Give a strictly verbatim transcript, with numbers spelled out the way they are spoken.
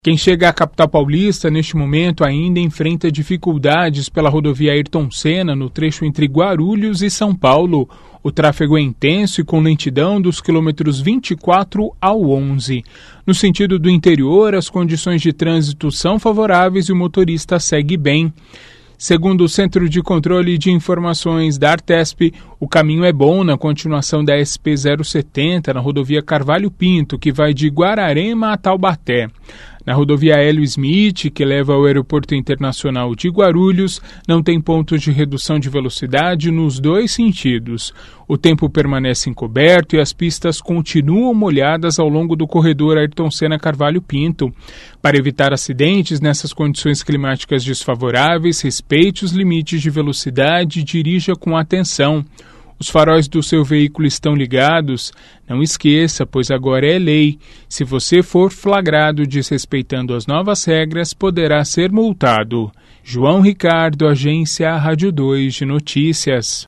Quem chega à capital paulista neste momento ainda enfrenta dificuldades pela rodovia Ayrton Senna no trecho entre Guarulhos e São Paulo. O tráfego é intenso e com lentidão dos quilômetros vinte e quatro ao onze. No sentido do interior, as condições de trânsito são favoráveis e o motorista segue bem. Segundo o Centro de Controle de Informações da Artesp, o caminho é bom na continuação da S P zero setenta na rodovia Carvalho Pinto, que vai de Guararema a Taubaté. Na rodovia Hélio Smith, que leva ao Aeroporto Internacional de Guarulhos, não tem pontos de redução de velocidade nos dois sentidos. O tempo permanece encoberto e as pistas continuam molhadas ao longo do corredor Ayrton Senna Carvalho Pinto. Para evitar acidentes nessas condições climáticas desfavoráveis, respeite os limites de velocidade e dirija com atenção. Os faróis do seu veículo estão ligados? Não esqueça, pois agora é lei. Se você for flagrado desrespeitando as novas regras, poderá ser multado. João Ricardo, Agência Rádio dois de Notícias.